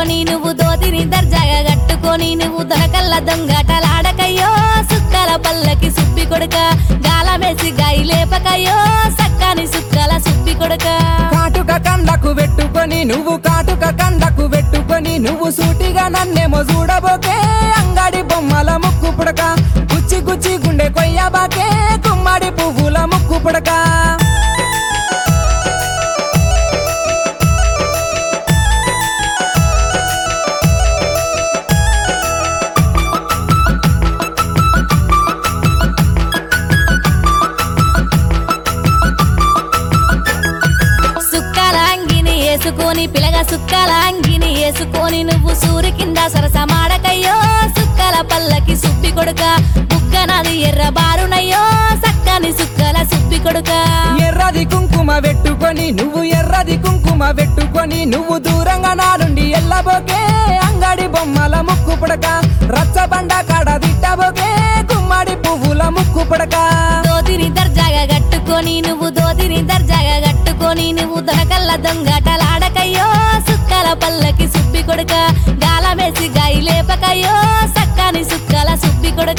గట్టుకొని నువ్వు దోతిని దర్జాగా గట్టుకొని నువ్వు దొరకల్ల దొంగటలాడకయ్యో సుక్కల పల్లకి సుబ్బి కొడుక గాలమేసి గాయి లేపకయ్యో సక్కని సుక్కల సుబ్బి కొడుక కాటుక కండకు పెట్టుకొని నువ్వు కాటుక కండకు పెట్టుకొని నువ్వు సూటిగా నన్నేమో చూడబోకే అంగడి బొమ్మల ముక్కు పుడక గుచ్చి గుచ్చి గుండె కొయ్యబాకే గుమ్మడి పువ్వుల ముక్కు పుడక వేసుకొని పిలగా సుక్కల అంగిని వేసుకొని నువ్వు సూరి కింద సరసమాడకయ్యో సుక్కల పల్లకి సుబ్బి కొడుక బుక్కనది ఎర్ర బారునయ్యో సక్కని సుక్కల సుబ్బి కొడుక ఎర్రది కుంకుమ పెట్టుకొని నువ్వు ఎర్రది కుంకుమ పెట్టుకొని నువ్వు దూరంగా నా నుండి ఎల్లబోకే అంగడి బొమ్మల ముక్కు పుడక రచ్చబండ కాడ తిట్టబోకే గుమ్మడి పువ్వుల ముక్కు పుడక దోతిని దర్జాగా గట్టుకొని నువ్వు దోతిని దర్జాగా గట్టుకొని నువ్వు దొరకల్ల దొంగటలాడకయ్యో సుక్కల పల్లకి సుబ్బి కొడుక గాలమేసి గాయి లేపకయ్యో సక్కని సుక్కల సుబ్బి కొడుక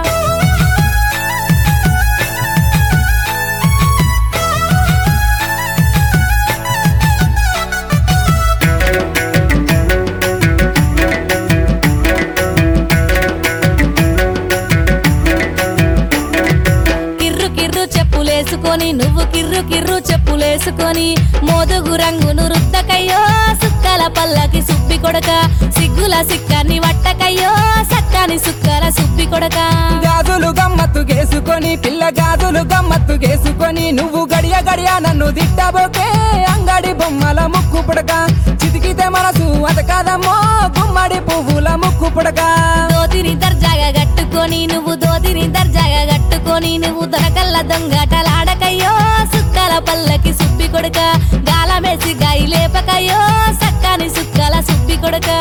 చెప్పులేసుకొని నువ్వు కిర్రు కిర్రు చెప్పులేసుకొని మోదుగు రంగును రుద్దకయ్యో సుక్కల పల్లకి సుబ్బి కొడక సిగ్గుల సిక్కని వట్టకయ్యో సక్కని సుక్కల సుబ్బి కొడక గాజులు గమ్మత్తు గేసుకొని పిల్ల గాజులు గమ్మత్తు గేసుకొని నువ్వు గడియ గడియ నన్ను తిట్టబోకే అంగడి బొమ్మల ముక్కు పుడక చితికితే మనసు అతకాదమ్మో గుమ్మడి పువ్వుల ముక్కు పుడక దోతిని దర్జాగా గట్టుకొని నువ్వు దోతిని దర్జాగా గట్టుకొని నువ్వు దొరకల్ల దొంగటలాడకయ్యో సుక్కల పల్లకి సుబ్బి కొడుక గాలమేసి గాయి లేపకయ్యో సక్కని సుక్కల సుబ్బి కొడుక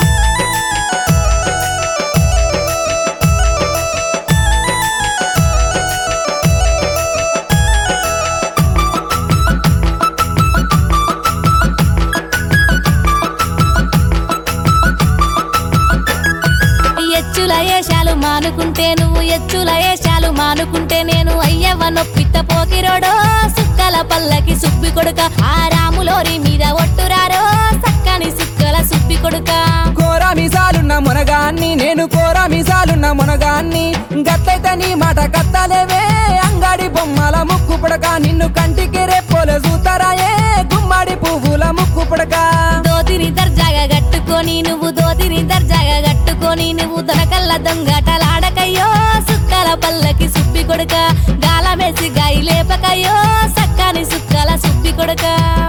ఎచ్చుల ఏషాలు మానుకుంటే నువ్వు ఎచ్చుల ఏషాలు మానుకుంటే నేను అయ్యవ నొప్పిత పోకిరోడో సుక్కల పల్లకి సుబ్బి కొడుక ఆ రాములోరి మీద ఒట్టురారో సక్కని సుక్కల సుబ్బి కొడుక కోరా మీసాలున్న మునగాన్ని నేను కోరా మీసాలున్న మునగాన్ని గట్లయితే నీ మాట కత్తలేవే అంగడి బొమ్మల ముక్కు పుడక నిన్ను కంటికి రేపోలే చూతారాయే గుమ్మడి పువ్వుల ముక్కు పుడక దోతిని దర్జాగా గట్టుకొని నువ్వు దోతిని దర్జాగా గట్టుకొని నువ్వు దొరకల్ల దొంగటలాడకయ్యో సుక్కల పల్లకి సుబ్బి కొడుక గాలమేసి గాయి లేపకయ్యో సక్కని సుక్కల సుబ్బి కొడుక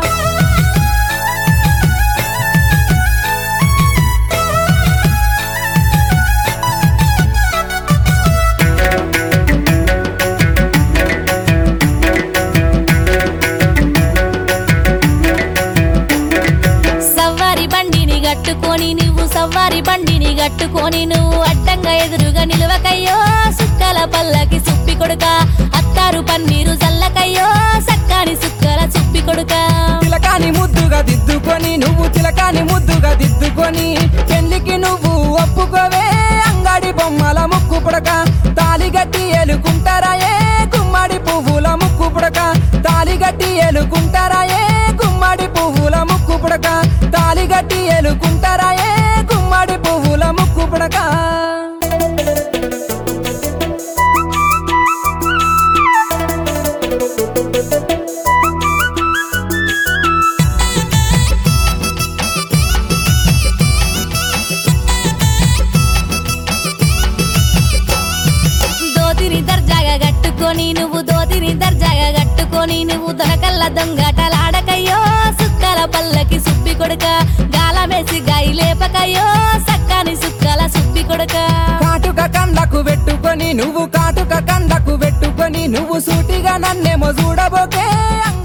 గట్టుకొని నువ్వు సవ్వారి బండిని గట్టుకొని నువ్వు అడ్డంగా ఎదురుగా నిలువకయ్యో సుక్కల పల్లకి సుబ్బి కొడుక అత్తారు పన్నీరు చల్లకయ్యో సక్కని సుక్కల సుబ్బి కొడుక తిలకాని ముద్దుగా దిద్దుకొని నువ్వు తిలకాని ముద్దుగా దిద్దుకొని పెళ్లికి నువ్వు ఒప్పుకోవే అంగడి బొమ్మల ముక్కు పుడక తాలిగట్టి ఎలుకుంటారాయే గుమ్మడి పువ్వుల ముక్కు పుడక తాలిగట్టి ఎలుకుంటారాయే గుమ్మడి పువ్వుల ముక్కు పుడక తాలిగట్టి ఎలుకుంటారాయే గుమ్మడి పువ్వుల ముక్కు పుడక దోతిని దర్జాగా గట్టుకొని నువ్వు దోతిని దర్జాగా గట్టుకొని నువ్వు దొరకల్ల దొంగటలాడకయ్యో సుక్కల పల్లకి సుబ్బి కొడుక గాలమేసి గాయి లేపకయ్యో సక్కని సుక్కల సుబ్బి కొడుక కాటుక కండకు పెట్టుకొని నువ్వు కాటుక కండకు పెట్టుకొని నువ్వు సూటిగా నన్నేమో చూడబోకే